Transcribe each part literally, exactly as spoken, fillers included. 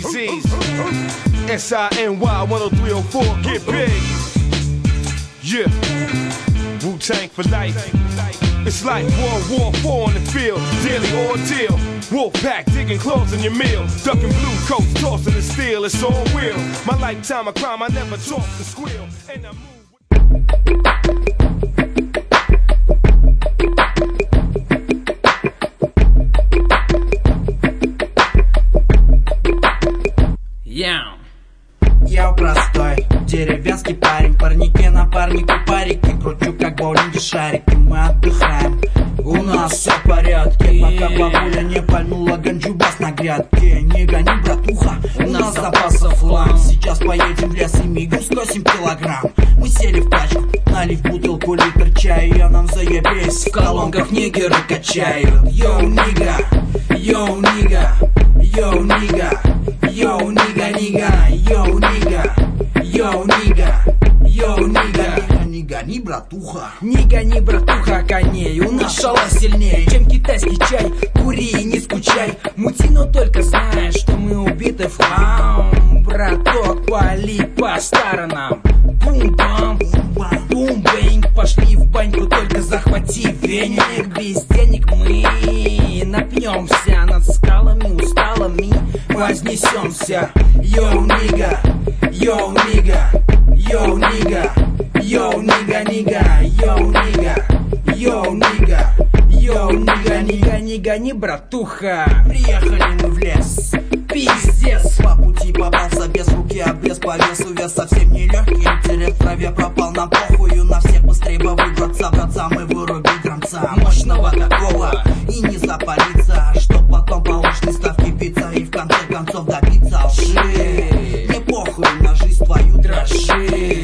Z's. S I N Y one oh three oh four, get big. Yeah, Wu-Tang for life. It's like World War Four on the field, daily ordeal. Wolfpack digging claws in your meal, ducking blue coats, tossing the steel. It's all real. My lifetime of crime, I never talk to squeal. And I move. Yeah. Я простой, деревенский парень, парники напарнику парики, кручу как боулинги шарики, мы отдыхаем, у нас все в порядке, пока бабуля не пальнула ганджубас на грядке. Не гони, братуха, у нас запасов лам, сейчас поедем в лес и мигом скосим килограмм. Мы сели в тачку, налив бутылку литр чая, я нам заебись, в колонках нигеры качают. Йоу, нига, йоу, нига, йоу, нига, йоу, нига, нига, йоу, нига, йоу, нига, йоу, нига. Не гони, братуха, не гони, братуха, коней, у нас шала сильнее, чем китайский чай. Кури и не скучай, мути, но только знаешь, что мы убиты в хлам. Браток, пали по сторонам, бум-бам, бум-бэнг. Пошли в баньку, только захвати веник. Без денег мы напьемся, над скалами усталыми вознесемся. Йоу, нига, йоу, нига, йоу, нига, йоу, нига, нига, йоу, нига, йоу, нига, йоу, нига, нига, нига, не братуха. Приехали мы в лес, пиздец. По пути попался без руки, обрез по весу, вес совсем не легкий. Интерес в траве пропал, нам похую, на всех быстрее бы выбраться, братца, мы вырубить грамца мощного такого и не запалиться, чтоб потом по лучной ставке биться и в конце концов добиться лжи. Не похуй на жизнь твою, дрожи.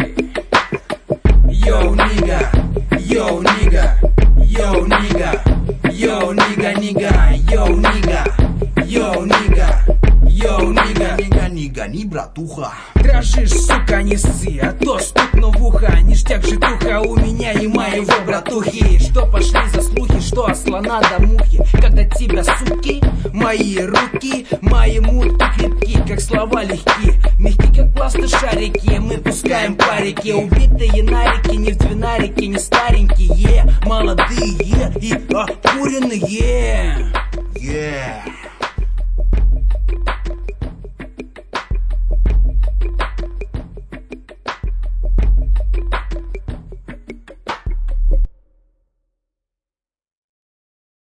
Йоу, нига, йоу, нига, йоу, нига, йоу, нига, нига, йоу, нига, йоу, нига, йоу, нига, нига, нига, не братуха. Дрожишь, сука, не ссы, а то стукну в ухо. Ништяк житуха у меня и моего братухи. Что пошли за слухи, что от слона до мухи, когда тебя, суки, мои руки, мои мутки крепки, как слова легки, мягки, как пласты шарики. Мы пускаем парики, убитые нарики, не в двенарики, не старенькие, молодые и обкуренные. Yeah.